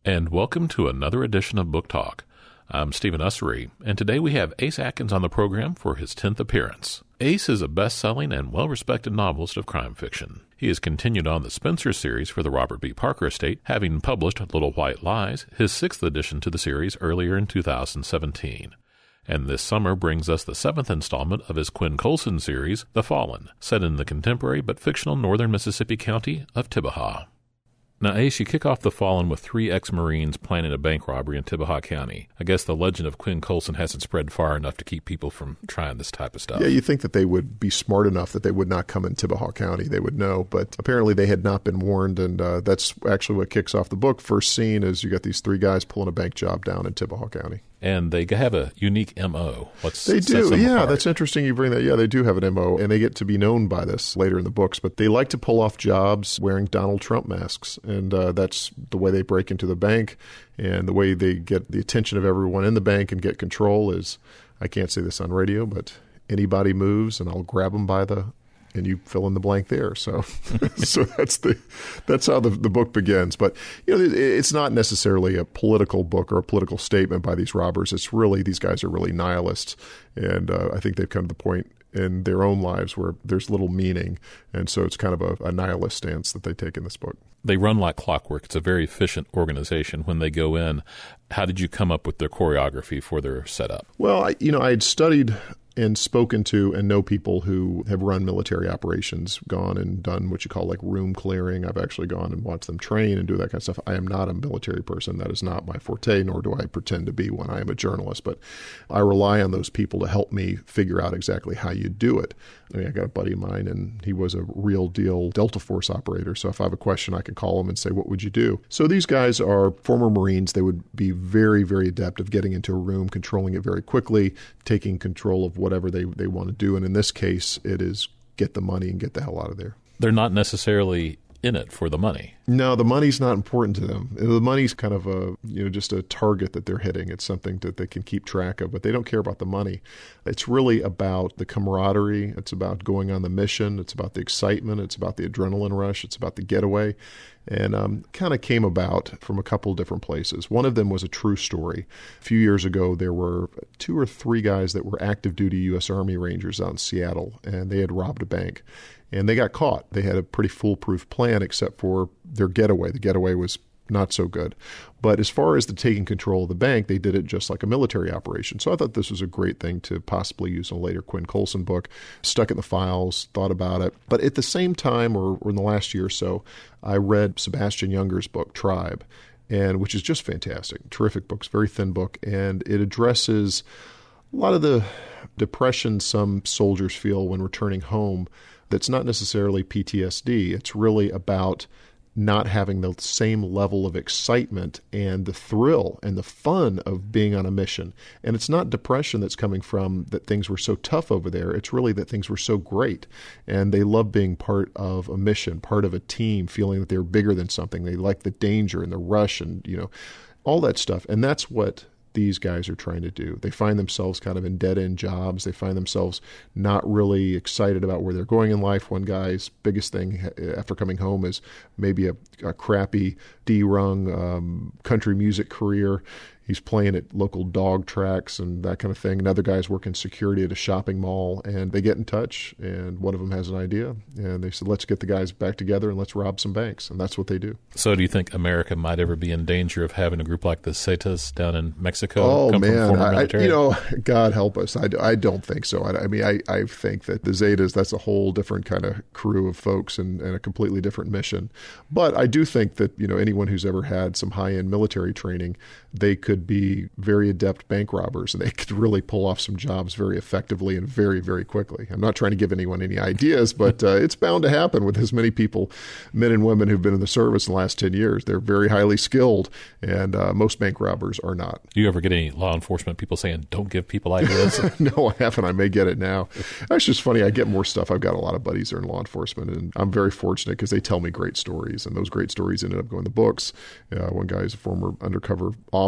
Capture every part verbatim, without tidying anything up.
And welcome to another edition of Book Talk. I'm Stephen Ussery, and today we have Ace Atkins on the program for his tenth appearance. Ace is a best-selling and well-respected novelist of crime fiction. He has continued on the Spencer series for the Robert B. Parker estate, having published Little White Lies, his sixth addition to the series earlier in two thousand seventeen. And this summer brings us the seventh installment of his Quinn Colson series, The Fallen, set in the contemporary but fictional northern Mississippi county of Tibaha. Now, Ace, you kick off The Fallen with three ex-Marines planning a bank robbery in Tibaha County. I guess the legend of Quinn Colson hasn't spread far enough to keep people from trying this type of stuff. Yeah, you think that they would be smart enough that they would not come in Tibaha County. They would know, but apparently they had not been warned, and uh, that's actually what kicks off the book. First scene is you got these three guys pulling a bank job down in Tibaha County. And they have a unique M O. What's They do, yeah, apart? That's interesting you bring that. Yeah, they do have an M O, and they get to be known by this later in the books, but they like to pull off jobs wearing Donald Trump masks, and uh, that's the way they break into the bank, and the way they get the attention of everyone in the bank and get control is, I can't say this on radio, but anybody moves, and I'll grab them by the... and you fill in the blank there. So, so that's the that's how the, the book begins. But you know, it, it's not necessarily a political book or a political statement by these robbers. It's really these guys are really nihilists, and uh, I think they've come to the point in their own lives where there's little meaning, and so it's kind of a, a nihilist stance that they take in this book. They run like clockwork. It's a very efficient organization when they go in. How did you come up with their choreography for their setup? Well, I, you know, I had studied and spoken to and know people who have run military operations, gone and done what you call like room clearing. I've actually gone and watched them train and do that kind of stuff. I am not a military person. That is not my forte, nor do I pretend to be when I am a journalist. But I rely on those people to help me figure out exactly how you do it. I mean, I got a buddy of mine, and he was a real deal Delta Force operator. So if I have a question, I can call him and say, what would you do? So these guys are former Marines. They would be very, very adept of getting into a room, controlling it very quickly, taking control of whatever they, they want to do. And in this case, it is get the money and get the hell out of there. They're not necessarily in it for the money. No, the money's not important to them. The money's kind of a, you know, just a target that they're hitting. It's something that they can keep track of, but they don't care about the money. It's really about the camaraderie. It's about going on the mission. It's about the excitement. It's about the adrenaline rush. It's about the getaway. And um, kind of came about from a couple different places. One of them was a true story. A few years ago, there were two or three guys that were active duty U S Army Rangers out in Seattle, and they had robbed a bank. And they got caught. They had a pretty foolproof plan except for their getaway. The getaway was not so good. But as far as the taking control of the bank, they did it just like a military operation. So I thought this was a great thing to possibly use in a later Quinn Colson book. Stuck it in the files, thought about it. But at the same time, or, or in the last year or so, I read Sebastian Junger's book, Tribe, and which is just fantastic. Terrific book. It's a very thin book. And it addresses a lot of the depression some soldiers feel when returning home. That's not necessarily P T S D. It's really about not having the same level of excitement and the thrill and the fun of being on a mission. And it's not depression that's coming from that things were so tough over there. It's really that things were so great. And they love being part of a mission, part of a team, feeling that they're bigger than something. They like the danger and the rush and, you know, all that stuff. And that's what these guys are trying to do. They find themselves kind of in dead-end jobs. They find themselves not really excited about where they're going in life. One guy's biggest thing after coming home is maybe a, a crappy D-rung um, country music career. He's playing at local dog tracks and that kind of thing. Another guy's working security at a shopping mall, and they get in touch, and one of them has an idea, and they said, let's get the guys back together and let's rob some banks, and that's what they do. So do you think America might ever be in danger of having a group like the Zetas down in Mexico? Oh, come man. From former I, military? you know, God help us. I, I don't think so. I, I mean, I, I think that the Zetas, that's a whole different kind of crew of folks and, and a completely different mission. But I do think that, you know, anyone who's ever had some high-end military training, they could be very adept bank robbers, and they could really pull off some jobs very effectively and very, very quickly. I'm not trying to give anyone any ideas, but uh, it's bound to happen with as many people, men and women who've been in the service in the last ten years. They're very highly skilled, and uh, most bank robbers are not. Do you ever get any law enforcement people saying, don't give people ideas? No, I haven't. I may get it now. That's just funny. I get more stuff. I've got a lot of buddies that are in law enforcement, and I'm very fortunate because they tell me great stories, and those great stories ended up going to books. Uh, one guy is a former undercover officer,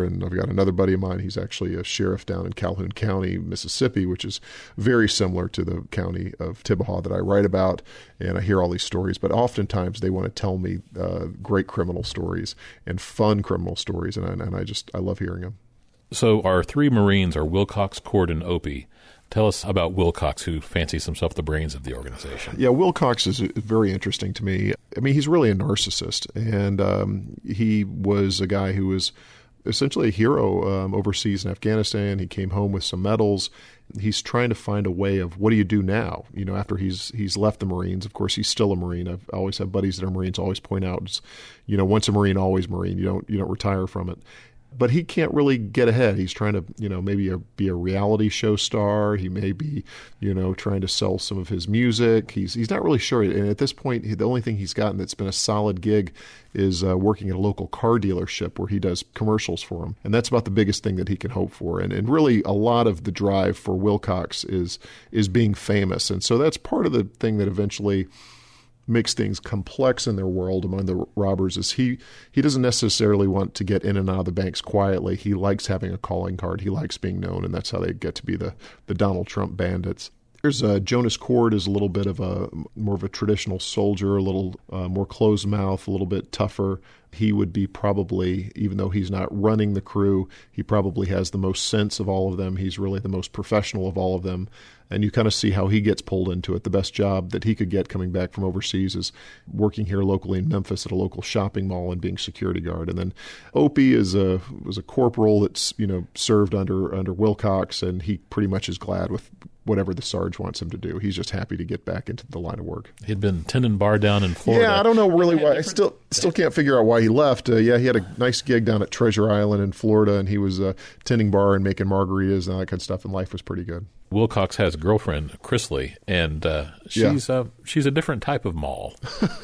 there. And I've got another buddy of mine. He's actually a sheriff down in Calhoun County, Mississippi, which is very similar to the county of Tibahaw that I write about. And I hear all these stories, but oftentimes they want to tell me uh, great criminal stories and fun criminal stories. And I, and I just, I love hearing them. So our three Marines are Wilcox, Cord, and Opie. Tell us about Wilcox, who fancies himself the brains of the organization. Yeah, Wilcox is very interesting to me. I mean, he's really a narcissist, and um, he was a guy who was essentially a hero um, overseas in Afghanistan. He came home with some medals. He's trying to find a way of what do you do now? You know, after he's he's left the Marines. Of course, he's still a Marine. I've always had buddies that are Marines always point out, you know, once a Marine, always Marine. You don't you don't retire from it. But he can't really get ahead. He's trying to, you know, maybe a, be a reality show star. He may be, you know, trying to sell some of his music. He's he's not really sure. And at this point, the only thing he's gotten that's been a solid gig is uh, working at a local car dealership where he does commercials for them. And that's about the biggest thing that he can hope for. And and really a lot of the drive for Wilcox is is being famous. And so that's part of the thing that eventually makes things complex in their world among the robbers is he he doesn't necessarily want to get in and out of the banks quietly. He likes having a calling card. He likes being known, and that's how they get to be the, the Donald Trump bandits. There's uh, Jonas Cord is a little bit of a more of a traditional soldier, a little uh, more closed mouth, a little bit tougher. He would be probably, even though he's not running the crew, he probably has the most sense of all of them. He's really the most professional of all of them. And you kind of see how he gets pulled into it. The best job that he could get coming back from overseas is working here locally in Memphis at a local shopping mall and being security guard. And then Opie is a was a corporal that's, you know, served under under Wilcox, and he pretty much is glad with whatever the Sarge wants him to do. He's just happy to get back into the line of work. He'd been tending bar down in Florida. Yeah, I don't know really why. I still still can't figure out why he left. Uh, yeah, he had a nice gig down at Treasure Island in Florida, and he was uh, tending bar and making margaritas and all that kind of stuff, and life was pretty good. Wilcox has a girlfriend, Chrisley, and uh, she's yeah. uh, she's a different type of mall.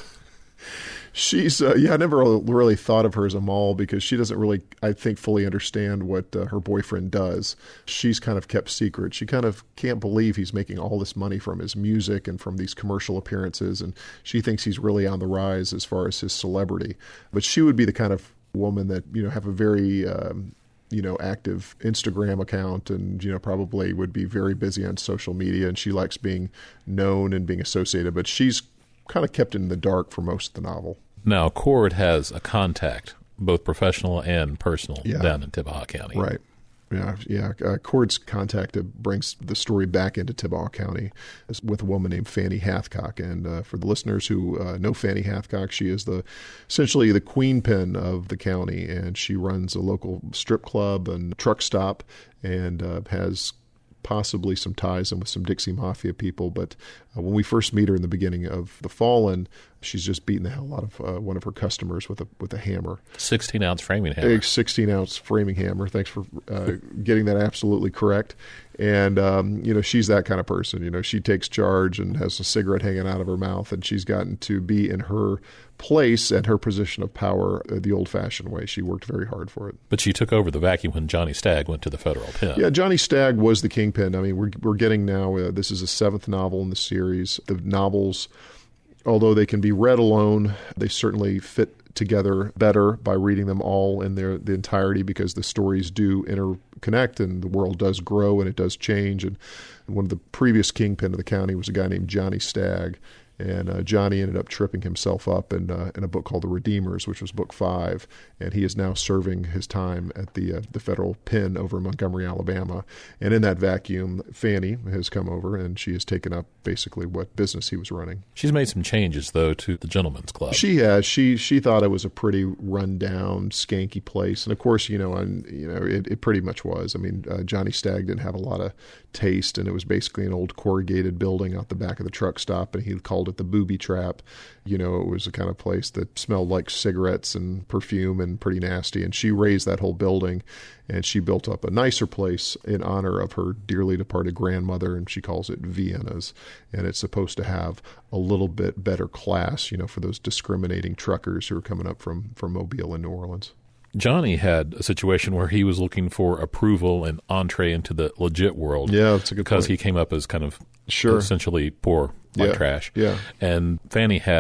She's, uh, yeah, I never really thought of her as a mall because she doesn't really, I think, fully understand what uh, her boyfriend does. She's kind of kept secret. She kind of can't believe he's making all this money from his music and from these commercial appearances, and she thinks he's really on the rise as far as his celebrity. But she would be the kind of woman that, you know, have a very, um, you know, active Instagram account and, you know, probably would be very busy on social media, and she likes being known and being associated, but she's kind of kept in the dark for most of the novel. Now, Cord has a contact, both professional and personal, yeah. down in Tibahaw County. Right. Yeah, yeah. Uh, Cord's contact uh, brings the story back into Tibahaw County with a woman named Fanny Hathcock. And uh, for the listeners who uh, know Fanny Hathcock, she is the essentially the queen pin of the county, and she runs a local strip club and truck stop and uh, has possibly some ties in with some Dixie Mafia people. But uh, when we first meet her in the beginning of The Fallen, she's just beating the hell out of uh, one of her customers with a with a hammer. sixteen-ounce framing hammer. A sixteen-ounce framing hammer. Thanks for uh, getting that absolutely correct. And, um, you know, she's that kind of person. You know, she takes charge and has a cigarette hanging out of her mouth, and she's gotten to be in her place and her position of power the old-fashioned way. She worked very hard for it. But she took over the vacuum when Johnny Stagg went to the federal pen. Yeah, Johnny Stagg was the kingpin. I mean, we're, we're getting now, uh, this is the seventh novel in the series. The novels, although they can be read alone, they certainly fit together better by reading them all in their the entirety, because the stories do interconnect and the world does grow and it does change. And one of the previous kingpin of the county was a guy named Johnny Stagg. And uh, Johnny ended up tripping himself up in, uh, in a book called The Redeemers, which was book five. And he is now serving his time at the uh, the federal pen over in Montgomery, Alabama. And in that vacuum, Fanny has come over, and she has taken up basically what business he was running. She's made some changes, though, to the Gentleman's Club. She has. She she thought it was a pretty run-down, skanky place. And, of course, you know, and, you know it, it pretty much was. I mean, uh, Johnny Stagg didn't have a lot of taste, and it was basically an old corrugated building out the back of the truck stop, and he called it the Booby Trap. You know, it was the kind of place that smelled like cigarettes and perfume and pretty nasty. And she raised that whole building, and she built up a nicer place in honor of her dearly departed grandmother, and she calls it Vienna's. And it's supposed to have a little bit better class, you know, for those discriminating truckers who are coming up from, from Mobile and New Orleans. Johnny had a situation where he was looking for approval and entree into the legit world. Yeah, that's a good because point. he came up as kind of sure. essentially poor, like yeah. trash. Yeah. And Fanny has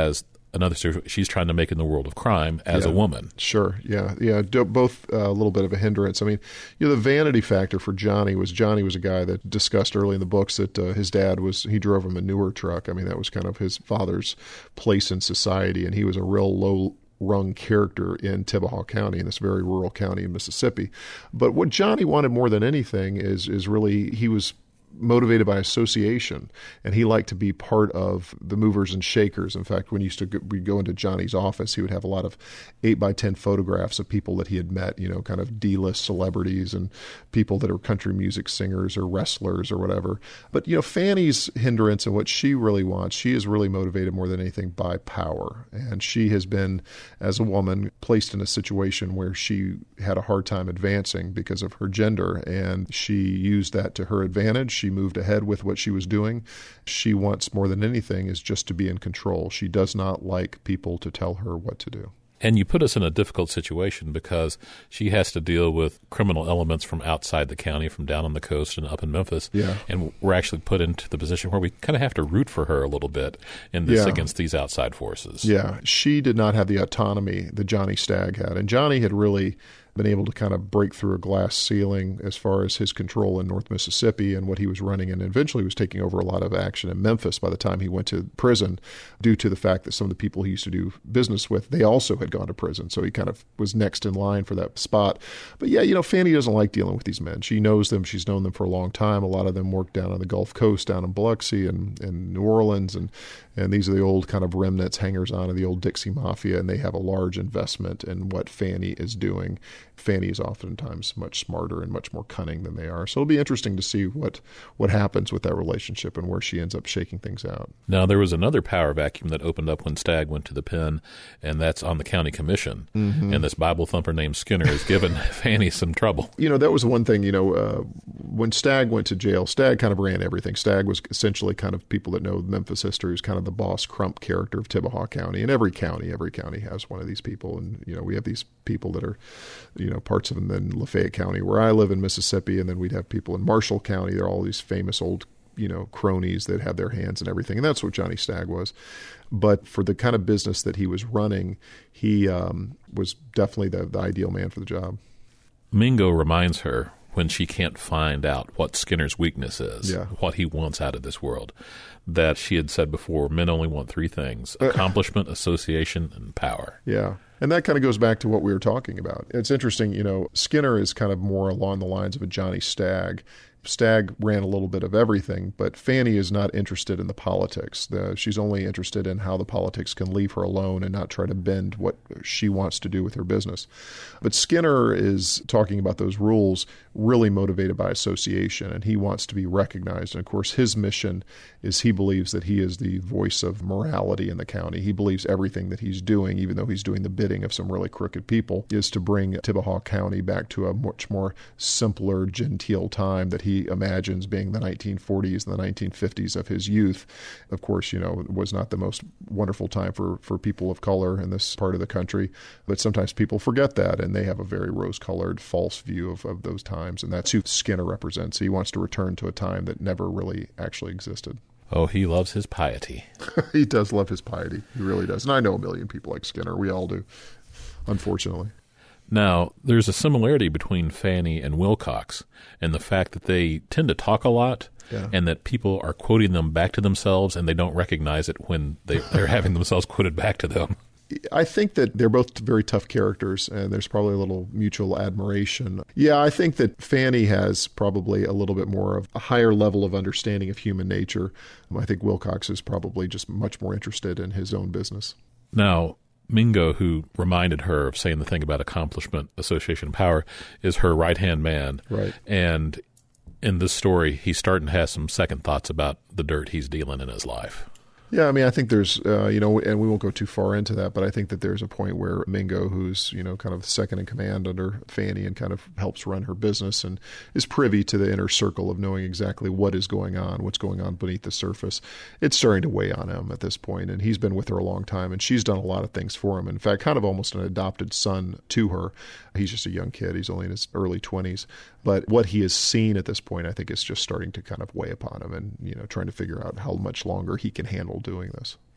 another situation she's trying to make in the world of crime as yeah. a woman. Sure, yeah, yeah, both uh, a little bit of a hindrance. I mean, you know, the vanity factor for Johnny was Johnny was a guy that discussed early in the books that uh, his dad was, he drove a manure truck. I mean, that was kind of his father's place in society, and he was a real low rung character in Tibahaw County, in this very rural county in Mississippi. But what Johnny wanted more than anything is is really, he was motivated by association, and he liked to be part of the movers and shakers. In fact, when he used to go, we'd go into Johnny's office, he would have a lot of eight by ten photographs of people that he had met, you know, kind of D-list celebrities and people that are country music singers or wrestlers or whatever. But, you know, Fanny's hindrance and what she really wants, she is really motivated more than anything by power. And she has been, as a woman, placed in a situation where she had a hard time advancing because of her gender, and she used that to her advantage. She moved ahead with what she was doing. She wants more than anything is just to be in control. She does not like people to tell her what to do. And you put us in a difficult situation because she has to deal with criminal elements from outside the county, from down on the coast and up in Memphis. Yeah. And we're actually put into the position where we kind of have to root for her a little bit in this yeah. against these outside forces. Yeah. She did not have the autonomy that Johnny Stagg had. And Johnny had really been able to kind of break through a glass ceiling as far as his control in North Mississippi and what he was running, and eventually was taking over a lot of action in Memphis by the time he went to prison, due to the fact that some of the people he used to do business with, they also had gone to prison. So he kind of was next in line for that spot. But yeah, you know, Fanny doesn't like dealing with these men. She knows them. She's known them for a long time. A lot of them work down on the Gulf Coast, down in Biloxi and, and New Orleans, and And these are the old kind of remnants, hangers-on of the old Dixie Mafia, and they have a large investment in what Fanny is doing. Fanny is oftentimes much smarter and much more cunning than they are. So it'll be interesting to see what, what happens with that relationship and where she ends up shaking things out. Now, there was another power vacuum that opened up when Stagg went to the pen, and that's on the county commission. Mm-hmm. And this Bible thumper named Skinner has given Fanny some trouble. You know, that was one thing, you know, uh, when Stagg went to jail, Stagg kind of ran everything. Stagg was essentially kind of, people that know Memphis history, was kind of the boss Crump character of Tibahaw County. And every county, every county has one of these people. And, you know, we have these people that are, you know, parts of them in Lafayette County, where I live in Mississippi, and then we'd have people in Marshall County. They're all these famous old, you know, cronies that had their hands in everything. And that's what Johnny Stagg was. But for the kind of business that he was running, he um, was definitely the, the ideal man for the job. Mingo reminds her, when she can't find out what Skinner's weakness is, yeah. what he wants out of this world, that she had said before, men only want three things: accomplishment, association, and power. Yeah. And that kind of goes back to what we were talking about. It's interesting, you know, Skinner is kind of more along the lines of a Johnny Stagg. Stagg ran a little bit of everything, but Fanny is not interested in the politics. The, she's only interested in how the politics can leave her alone and not try to bend what she wants to do with her business. But Skinner is talking about those rules really motivated by association, and he wants to be recognized. And of course, his mission is, he believes that he is the voice of morality in the county. He believes everything that he's doing, even though he's doing the bidding of some really crooked people, is to bring Tibahaw County back to a much more simpler, genteel time that he imagines being the nineteen forties and the nineteen fifties of his youth. Of course, you know, it was not the most wonderful time for, for people of color in this part of the country, but sometimes people forget that, and they have a very rose-colored, false view of, of those times, and that's who Skinner represents. He wants to return to a time that never really actually existed. Oh, he loves his piety. He does love his piety. He really does. And I know a million people like Skinner. We all do, unfortunately. Now, there's a similarity between Fanny and Wilcox in the fact that they tend to talk a lot, yeah. and that people are quoting them back to themselves, and they don't recognize it when they, they're having themselves quoted back to them. I think that they're both very tough characters, and there's probably a little mutual admiration. Yeah, I think that Fanny has probably a little bit more of a higher level of understanding of human nature. I think Wilcox is probably just much more interested in his own business. Now, Mingo, who reminded her of saying the thing about accomplishment, association, power, is her right-hand man. Right. And in this story, he's starting to have some second thoughts about the dirt he's dealing in his life. Yeah, I mean, I think there's, uh, you know, and we won't go too far into that, but I think that there's a point where Mingo, who's, you know, kind of second in command under Fanny and kind of helps run her business and is privy to the inner circle of knowing exactly what is going on, what's going on beneath the surface. It's starting to weigh on him at this point, and he's been with her a long time, and she's done a lot of things for him. In fact, kind of almost an adopted son to her. He's just a young kid. He's only in his early twenties. But what he has seen at this point, I think, is just starting to kind of weigh upon him and, you know, trying to figure out how much longer he can handle doing this.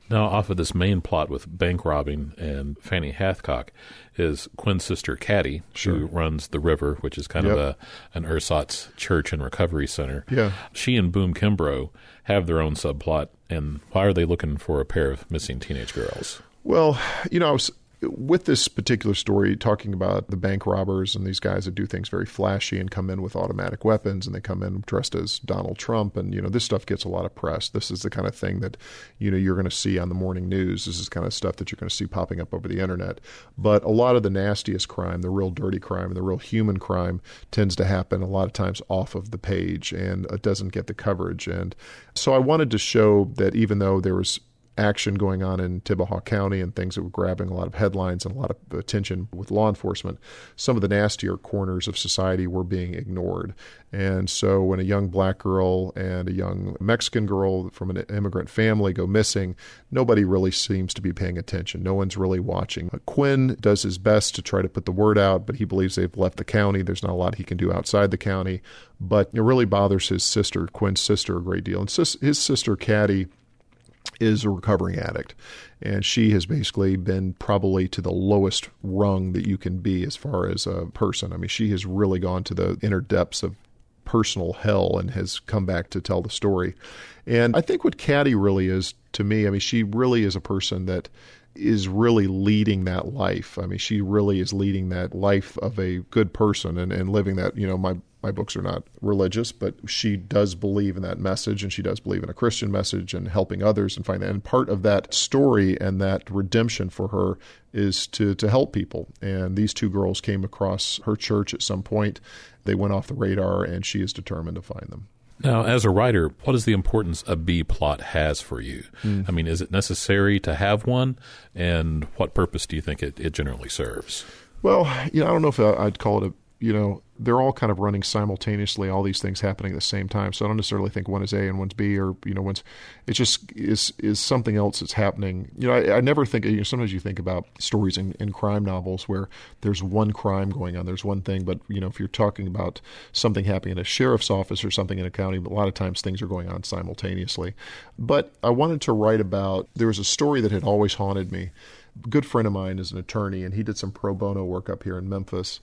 Now, off of this main plot with bank robbing and Fanny Hathcock is Quinn's sister, Caddy, sure. who runs The River, which is kind yep. of a an ersatz church and recovery center. Yeah. She and Boom Kimbrough have their own subplot, and why are they looking for a pair of missing teenage girls? Well, you know, I was, with this particular story, talking about the bank robbers and these guys that do things very flashy and come in with automatic weapons, and they come in dressed as Donald Trump, and, you know, this stuff gets a lot of press. This is the kind of thing that, you know, you're going to see on the morning news. This is the kind of stuff that you're going to see popping up over the internet. But a lot of the nastiest crime, the real dirty crime, and the real human crime tends to happen a lot of times off of the page, and it doesn't get the coverage. And so I wanted to show that even though there was action going on in Tibahaw County and things that were grabbing a lot of headlines and a lot of attention with law enforcement, some of the nastier corners of society were being ignored. And so when a young black girl and a young Mexican girl from an immigrant family go missing, nobody really seems to be paying attention. No one's really watching. Quinn does his best to try to put the word out, but he believes they've left the county. There's not a lot he can do outside the county. But it really bothers his sister, Quinn's sister, a great deal. And sis- his sister, Caddy, is a recovering addict, and she has basically been probably to the lowest rung that you can be as far as a person. I mean, she has really gone to the inner depths of personal hell and has come back to tell the story. And I think what Caddy really is to me, I mean, she really is a person that is really leading that life. I mean, she really is leading that life of a good person and, and living that, you know, my My books are not religious, but she does believe in that message, and she does believe in a Christian message and helping others and find that. And part of that story and that redemption for her is to, to help people. And these two girls came across her church at some point. They went off the radar, and she is determined to find them. Now, as a writer, what is the importance a B plot has for you? Mm. I mean, is it necessary to have one? And what purpose do you think it, it generally serves? Well, you know, I don't know if I'd call it a, you know, they're all kind of running simultaneously, all these things happening at the same time. So I don't necessarily think one is A and one's B, or, you know, one's, it just is is something else that's happening. You know, I, I never think, you know, sometimes you think about stories in, in crime novels where there's one crime going on, there's one thing, but, you know, if you're talking about something happening in a sheriff's office or something in a county, a lot of times things are going on simultaneously. But I wanted to write about, there was a story that had always haunted me. A good friend of mine is an attorney, and he did some pro bono work up here in Memphis.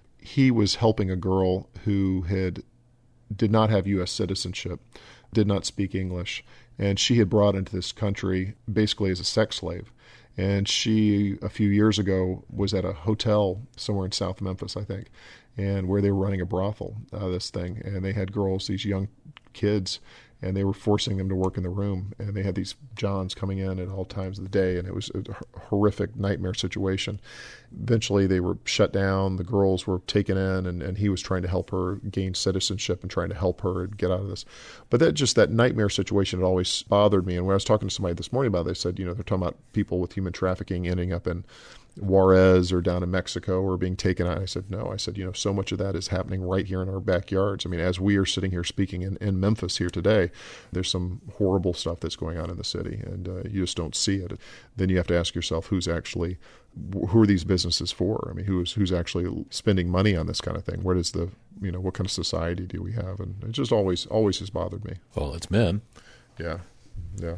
He was helping a girl who had did not have U S citizenship, did not speak English, and she had brought into this country basically as a sex slave. And she, a few years ago, was at a hotel somewhere in South Memphis, I think, and where they were running a brothel, uh, this thing. And they had girls, these young kids, and they were forcing them to work in the room. And they had these Johns coming in at all times of the day, and it was a horrific nightmare situation. Eventually, they were shut down. The girls were taken in, and, and he was trying to help her gain citizenship and trying to help her get out of this. But that just that nightmare situation had always bothered me. And when I was talking to somebody this morning about it, they said, you know, they're talking about people with human trafficking ending up in Juarez or down in Mexico or being taken out. I said, no. I said, you know, so much of that is happening right here in our backyards. I mean, as we are sitting here speaking in, in Memphis here today, there's some horrible stuff that's going on in the city, and uh, you just don't see it. Then you have to ask yourself, who's actually, who are these businesses for? I mean, who's who's actually spending money on this kind of thing? What is the, you know, what kind of society do we have? And it just always, always has bothered me. Well, it's men. Yeah, yeah.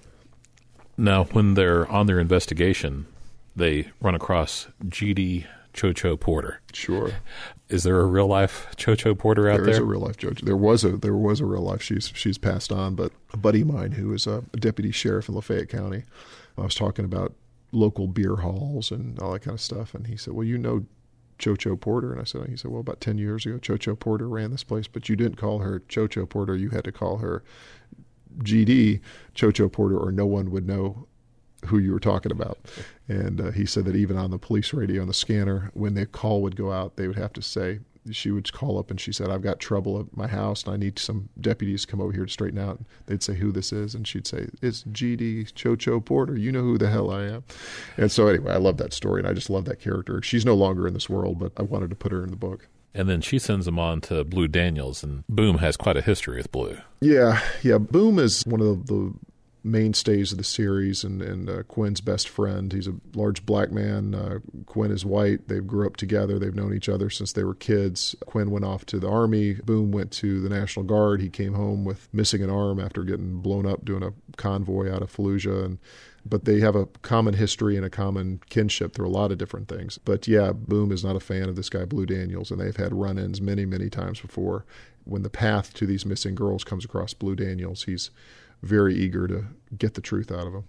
Now, when they're on their investigation, they run across G D Chocho Porter. Sure. Is there a real life Chocho Porter out there? There is a real life Chocho. There was a there was a real life. She's she's passed on, but a buddy of mine who is a deputy sheriff in Lafayette County, I was talking about local beer halls and all that kind of stuff, and he said, "Well, you know Chocho Porter?" And I said, "He said, well, about ten years ago, Chocho Porter ran this place, but you didn't call her Chocho Porter. You had to call her G D Chocho Porter, or no one would know who you were talking about." And uh, he said that even on the police radio on the scanner, when the call would go out, they would have to say, she would call up and she said, "I've got trouble at my house and I need some deputies to come over here to straighten out." And they'd say, "Who this is?" And she'd say, "It's G D Chocho Porter. You know who the hell I am." And so anyway, I love that story, and I just love that character. She's no longer in this world, but I wanted to put her in the book. And then she sends them on to Blue Daniels, and Boom has quite a history with Blue. Yeah, yeah. Boom is one of the mainstays of the series and, and uh, Quinn's best friend. He's a large black man. Uh, Quinn is white. They grew up together. They've known each other since they were kids. Quinn went off to the Army. Boom went to the National Guard. He came home with missing an arm after getting blown up doing a convoy out of Fallujah. And But they have a common history and a common kinship through a lot of different things. But yeah, Boom is not a fan of this guy, Blue Daniels, and they've had run-ins many, many times before. When the path to these missing girls comes across Blue Daniels, he's very eager to get the truth out of them.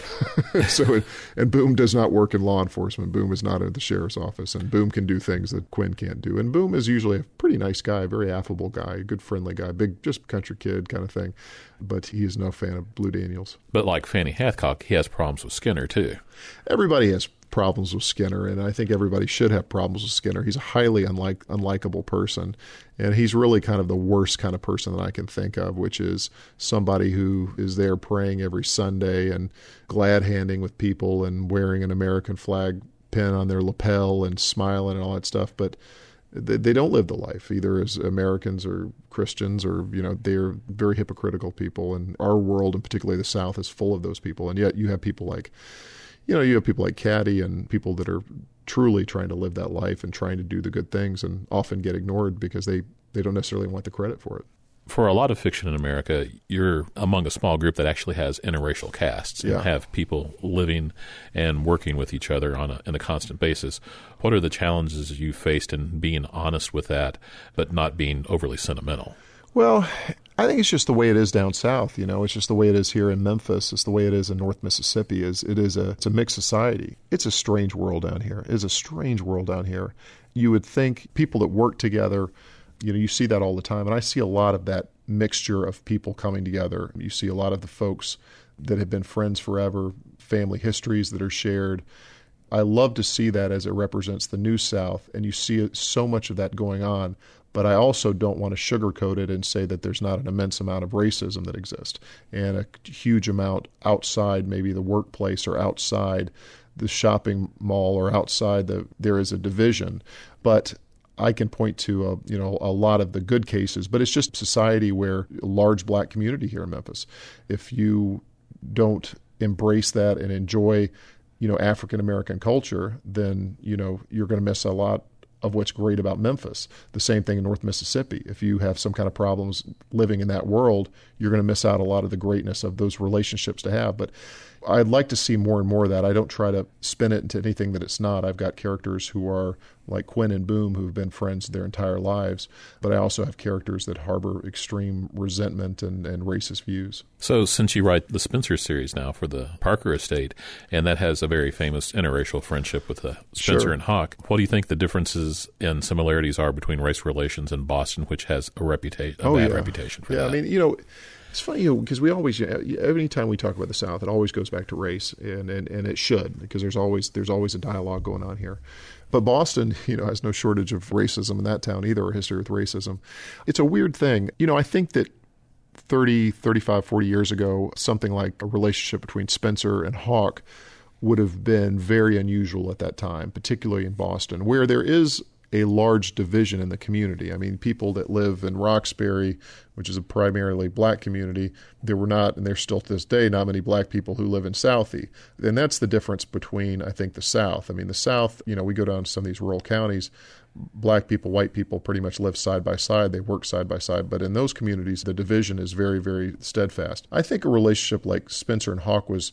so, it, and Boom does not work in law enforcement. Boom is not at the sheriff's office, and Boom can do things that Quinn can't do. And Boom is usually a pretty nice guy, a very affable guy, a good friendly guy, big, just country kid kind of thing. But he is no fan of Blue Daniels. But like Fanny Hathcock, he has problems with Skinner too. Everybody has problems with Skinner, and I think everybody should have problems with Skinner. He's a highly unlike, unlikable person, and he's really kind of the worst kind of person that I can think of, which is somebody who is there praying every Sunday and glad-handing with people and wearing an American flag pin on their lapel and smiling and all that stuff, but they, they don't live the life, either as Americans or Christians, or, you know, they're very hypocritical people, and our world, and particularly the South, is full of those people, and yet you have people like You know, you have people like Caddy and people that are truly trying to live that life and trying to do the good things and often get ignored because they, they don't necessarily want the credit for it. For a lot of fiction in America, you're among a small group that actually has interracial casts and yeah. have people living and working with each other on a, on a constant basis. What are the challenges you faced in being honest with that, but not being overly sentimental? Well, I think it's just the way it is down south. You know, it's just the way it is here in Memphis. It's the way it is in North Mississippi. Is it is a it's a mixed society. It's a strange world down here. It is a strange world down here. You would think people that work together, you know, you see that all the time, and I see a lot of that mixture of people coming together. You see a lot of the folks that have been friends forever, family histories that are shared. I love to see that as it represents the New South, and you see so much of that going on. But I also don't want to sugarcoat it and say that there's not an immense amount of racism that exists, and a huge amount outside maybe the workplace or outside the shopping mall or outside the there is a division. But I can point to a, you know a lot of the good cases, but it's just society where a large black community here in Memphis. If you don't embrace that and enjoy, you know, African American culture, then you know you're going to miss a lot of what's great about Memphis. The same thing in North Mississippi. If you have some kind of problems living in that world, you're going to miss out a lot of the greatness of those relationships to have. But I'd like to see more and more of that. I don't try to spin it into anything that it's not. I've got characters who are like Quinn and Boom who've been friends their entire lives, but I also have characters that harbor extreme resentment and, and racist views. So since you write the Spencer series now for the Parker estate, and that has a very famous interracial friendship with uh, Spencer Sure. and Hawk, what do you think the differences and similarities are between race relations in Boston, which has a, reputa- a Oh, bad yeah. reputation for yeah, that? I mean, you know, it's funny, you know, because we always, every time we talk about the South, it always goes back to race, and, and, and it should, because there's always there's always a dialogue going on here. But Boston, you know, has no shortage of racism in that town either, or history with racism. It's a weird thing. You know, I think that thirty, thirty-five, forty years ago, something like a relationship between Spencer and Hawk would have been very unusual at that time, particularly in Boston, where there is a large division in the community. I mean, people that live in Roxbury, which is a primarily black community, there were not, and there's still to this day, not many black people who live in Southie. And that's the difference between, I think, the South. I mean, the South, you know, we go down to some of these rural counties, black people, white people pretty much live side by side. They work side by side. But in those communities, the division is very, very steadfast. I think a relationship like Spencer and Hawk was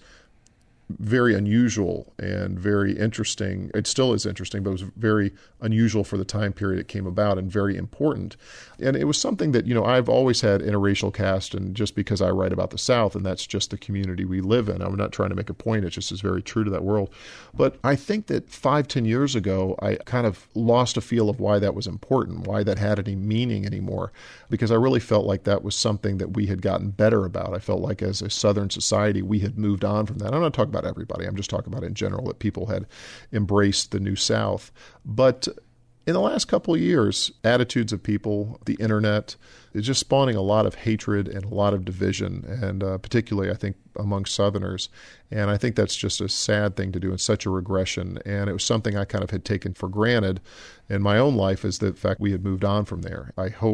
very unusual and very interesting. It still is interesting, but it was very unusual for the time period it came about, and very important. And it was something that, you know, I've always had interracial cast, and just because I write about the South, and that's just the community we live in. I'm not trying to make a point. It just is very true to that world. But I think that five, ten years ago, I kind of lost a feel of why that was important, why that had any meaning anymore, because I really felt like that was something that we had gotten better about. I felt like as a Southern society, we had moved on from that. I'm not talking about everybody. I'm just talking about in general that people had embraced the New South. But in the last couple of years, attitudes of people, the internet, is just spawning a lot of hatred and a lot of division, and uh, particularly, I think, among Southerners. And I think that's just a sad thing to do, and such a regression. And it was something I kind of had taken for granted in my own life, is the fact we had moved on from there. I hope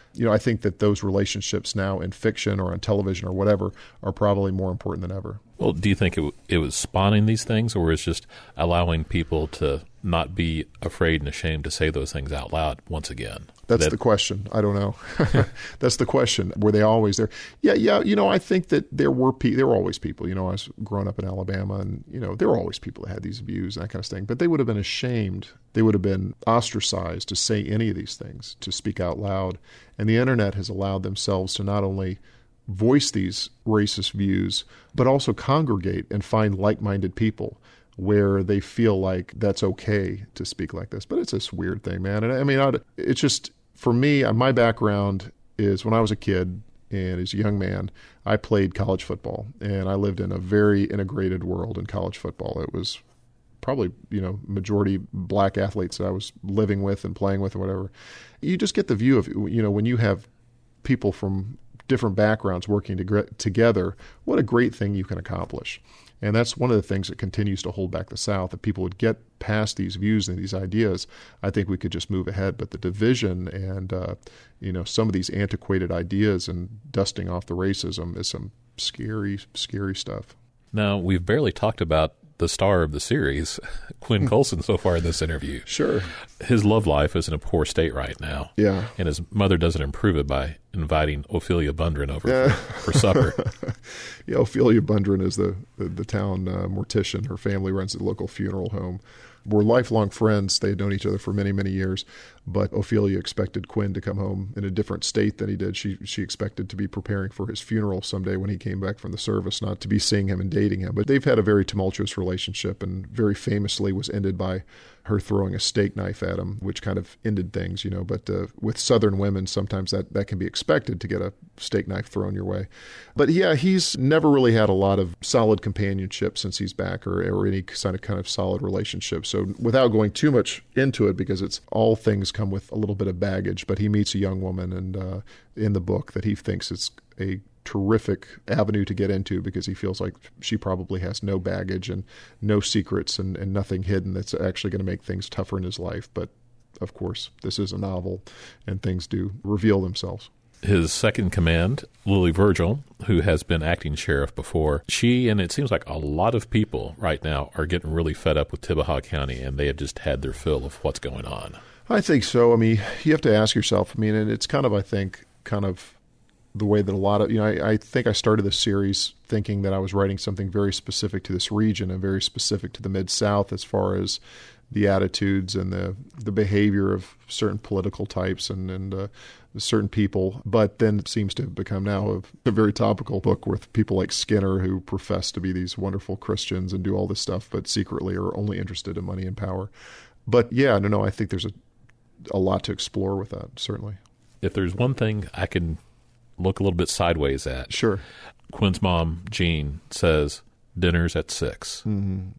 you know, I think that those relationships now in fiction or on television or whatever are probably more important than ever. Well, do you think it, it was spawning these things, or is just allowing people to not be afraid and ashamed to say those things out loud once again? That's that, the question. I don't know. That's the question. Were they always there? Yeah, yeah. You know, I think that there were pe- there were always people. You know, I was growing up in Alabama, and you know, there were always people that had these views and that kind of thing. But they would have been ashamed. They would have been ostracized to say any of these things, to speak out loud. And the internet has allowed themselves to not only voice these racist views, but also congregate and find like-minded people where they feel like that's okay to speak like this. But it's this weird thing, man. And I mean, I'd, it's just, for me, my background is when I was a kid and as a young man, I played college football, and I lived in a very integrated world in college football. It was probably, you know, majority black athletes that I was living with and playing with or whatever. You just get the view of, you know, when you have people from different backgrounds working to, together, what a great thing you can accomplish. And that's one of the things that continues to hold back the South. If people would get past these views and these ideas, I think we could just move ahead. But the division and, uh, you know, some of these antiquated ideas and dusting off the racism is some scary, scary stuff. Now, we've barely talked about the star of the series, Quinn Coulson, so far in this interview. Sure. His love life is in a poor state right now. Yeah. And his mother doesn't improve it by inviting Ophelia Bundren over yeah. for, for supper. Yeah, Ophelia Bundren is the, the, the town uh, mortician. Her family runs a local funeral home. We're lifelong friends. They had known each other for many, many years. But Ophelia expected Quinn to come home in a different state than he did. She she expected to be preparing for his funeral someday when he came back from the service, not to be seeing him and dating him. But they've had a very tumultuous relationship, and very famously was ended by her throwing a steak knife at him, which kind of ended things, you know. But uh, with Southern women, sometimes that, that can be expected, to get a steak knife thrown your way. But yeah, he's never really had a lot of solid companionship since he's back, or, or any kind of kind of solid relationship. So without going too much into it, because it's all things come with a little bit of baggage, but he meets a young woman, and uh, in the book that he thinks it's a terrific avenue to get into, because he feels like she probably has no baggage and no secrets and, and nothing hidden that's actually going to make things tougher in his life. But of course, this is a novel, and things do reveal themselves. His second command, Lily Virgil, who has been acting sheriff before, she, and it seems like a lot of people right now, are getting really fed up with Tibahaw County, and they have just had their fill of what's going on. I think so. I mean, you have to ask yourself, I mean, and it's kind of, I think, kind of the way that a lot of, you know, I, I think I started this series thinking that I was writing something very specific to this region and very specific to the Mid-South as far as the attitudes and the the behavior of certain political types and, and uh, certain people. But then it seems to have become now a, a very topical book with people like Skinner, who profess to be these wonderful Christians and do all this stuff, but secretly are only interested in money and power. But yeah, no, no, I think there's a, a lot to explore with that, certainly. If there's one thing I can look a little bit sideways at. Sure. Quinn's mom, Jean, says, dinner's at six. Mm-hmm.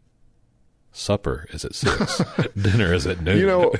Supper is at six. Dinner is at noon. You know,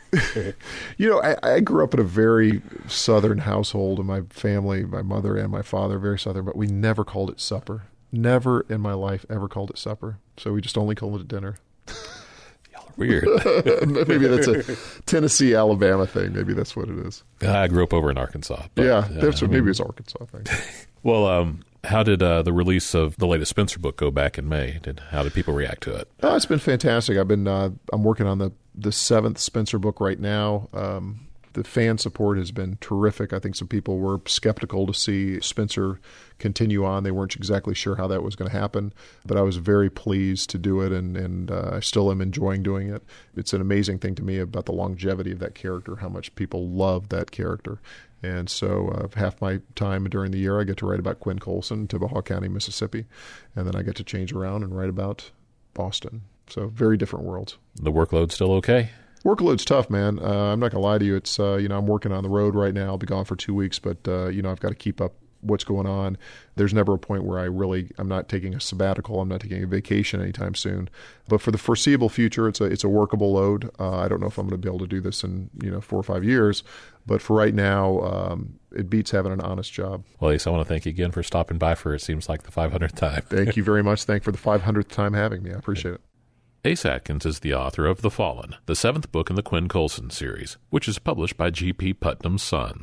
you know, I, I grew up in a very Southern household, and my family, my mother and my father, very Southern, but we never called it supper. Never in my life ever called it supper. So we just only called it dinner. Y'all are weird. Maybe that's a Tennessee, Alabama thing. Maybe that's what it is. I grew up over in Arkansas. But, yeah, that's uh, what, maybe it's Arkansas thing. Well, um, how did uh, the release of the latest Spencer book go back in May? Did how did people react to it? Oh, it's been fantastic. I've been uh, I'm working on the the seventh Spencer book right now. Um, the fan support has been terrific. I think some people were skeptical to see Spencer continue on. They weren't exactly sure how that was going to happen, but I was very pleased to do it, and, and uh, I still am enjoying doing it. It's an amazing thing to me about the longevity of that character, how much people love that character. And so uh, half my time during the year I get to write about Quinn Coulson, Tibahaw County, Mississippi, and then I get to change around and write about Boston. So very different worlds. The workload's still okay? Workload's tough, man. Uh, I'm not going to lie to you. It's, uh, you know, I'm working on the road right now. I'll be gone for two weeks, but, uh, you know, I've got to keep up what's going on. There's never a point where I really, I'm not taking a sabbatical. I'm not taking a vacation anytime soon. But for the foreseeable future, it's a, it's a workable load. Uh, I don't know if I'm going to be able to do this in, you know, four or five years. But for right now, um, it beats having an honest job. Well, Ace, I want to thank you again for stopping by for, it seems like, the five hundredth time. Thank you very much. Thank you for the five hundredth time having me. I appreciate it. Ace Atkins is the author of The Fallen, the seventh book in the Quinn Coulson series, which is published by G P. Putnam's Sons.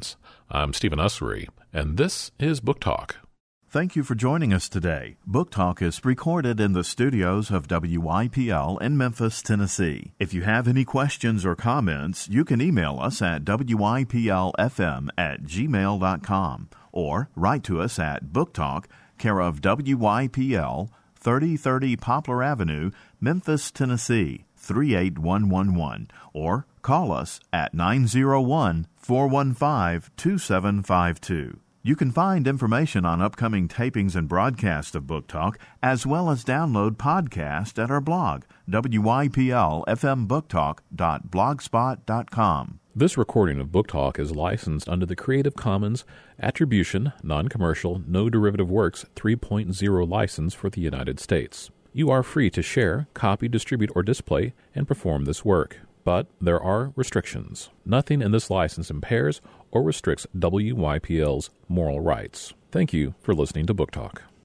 I'm Stephen Ussery, and this is Book Talk. Thank you for joining us today. Book Talk is recorded in the studios of W Y P L in Memphis, Tennessee. If you have any questions or comments, you can email us at W Y P L F M at gmail dot com or write to us at Book Talk, care of W Y P L, thirty thirty Poplar Avenue, Memphis, Tennessee, three eight one one one, or call us at nine zero one, four one five, two seven five two. You can find information on upcoming tapings and broadcasts of Book Talk, as well as download podcasts at our blog, W Y P L F M book talk dot blogspot dot com. This recording of Book Talk is licensed under the Creative Commons Attribution, Non-Commercial, No Derivative Works three point oh license for the United States. You are free to share, copy, distribute, or display and perform this work. But there are restrictions. Nothing in this license impairs or restricts W Y P L's moral rights. Thank you for listening to Book Talk.